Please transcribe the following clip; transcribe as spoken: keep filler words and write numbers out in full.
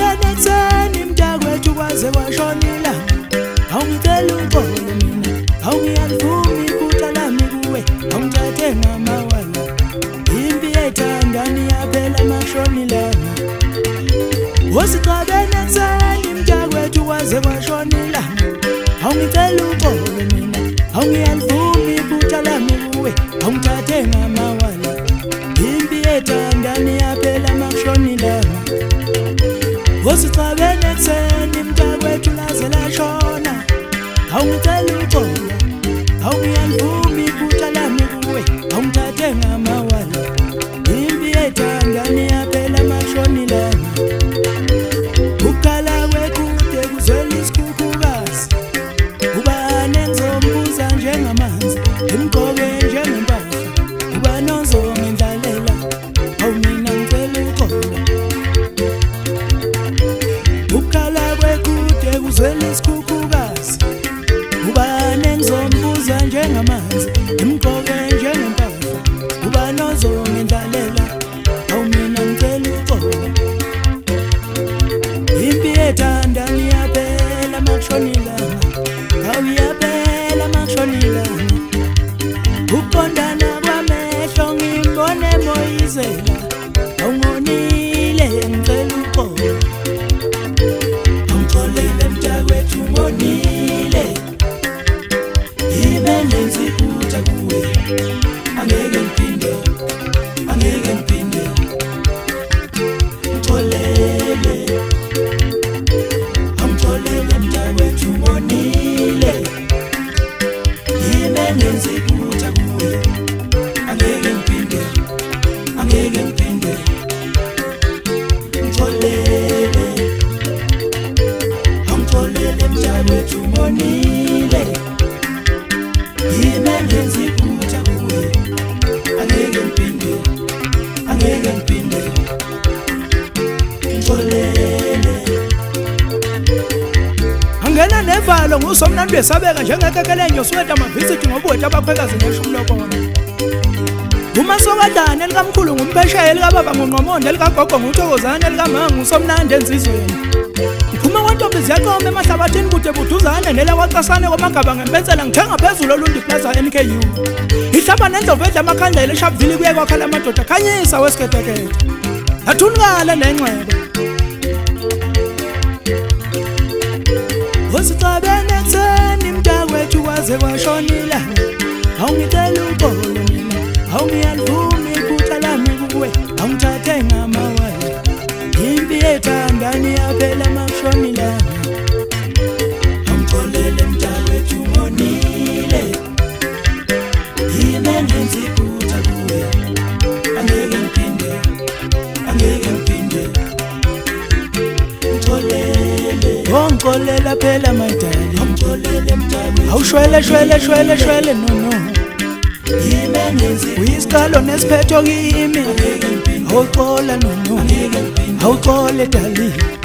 Usicabene ekuseni mntakwethu kwaze kwashonila. Awungicela uxolo mina, awungiyalivumi iphutha lami kuwe, awungithathe ngamawala. Impi ethandani yaphela mashonilana. Usicabene ekuseni mntakwethu kwaze kwashonila. Awungicela uxolo mina, awungiyalivumi iphutha lami kuwe, awungithathe ngamawala. Impi ethandani yaphela mashonilana. Usicabene ekuseni mntakwethu laze lashona. Awungicela uxolo, awungiyalivumi iphutha lami kuwe, awungithathe ngamawala. Impi ethandani yaphela mashonilana. Ukukhala kwekude kuzwela isikhukhukazi. Ubani engizombuza njengamanzi, ngimgqoke njengempahla. Ubani ozongindlalela, awu mina ngicela uxolo. Ukukhala kwekude kuzwela isikhukhukazi. Ubani engizombuza njengamanzi, ngimgqoke njengempahla. Ubani ozongindlalela, awu mina ngicela uxolo. Impi ethandani yaphela mashonilana. Awu yaphela mashonilana. Ukuqondana kwamehlo ngimbone Moyizela. Awungonile ngicela uxolo. Awungixolele mntakwethu ngonile. Yime ngenza iphutha kuwe, angeke ngiphinde, angeke ngiphinde. Ngixolele, awungixolele mntakwethu ngonile. Yime ngenza iphutha kuwe, angeke ngiphinde, angeke ngiphinde. Ngixolele, awungixolele mntakwethu ngonile. Yime ngenza iphutha kuwe, angeke ngiphinde, angeke ngiphinde. Ngixolele. Angena nevalo ngusomnandi besabeka njengekekelenyo sweta mavisithi ngobuthi abakhwekazi ngeshumi lokona. Uma sokadane likamkhulu ngumphesheya likababa ngonqomonde likagogo nguthokozane likamanga ngusomnandi enzizweni. Ngiphuma kwantombi ziyaqoma emahlabathini kude buduzane nela kwacasane kwamagaba ngempensela ngithenga phezulu olundi plaza N K U. Ihlaba nendlovu edla amakhandlela eshabvili kuye kwakhala amadoda khanyisa wesiketekete. Athunikale nengcebo. Usicabene ekuseni mntakwethu kwaze kwashonila. Awungicela uxolo mina, awungiyalivumi iphutha lami kuwe, awungithathe ngamawala. Impi ethandani yaphela mashonilana. Awungixolele mntakwethu ngonile. Yime ngenza iphutha kuwe, angeke ngiphinde, angeke ngiphinde. Ngixolele, ongixolela phela my darling. Awungixolele mntakwethu, awushwele shwele shwele shwele no no. Yime ngenza uyisiqalo nesiphetho kimi. Awuxola no no, awuxole darling.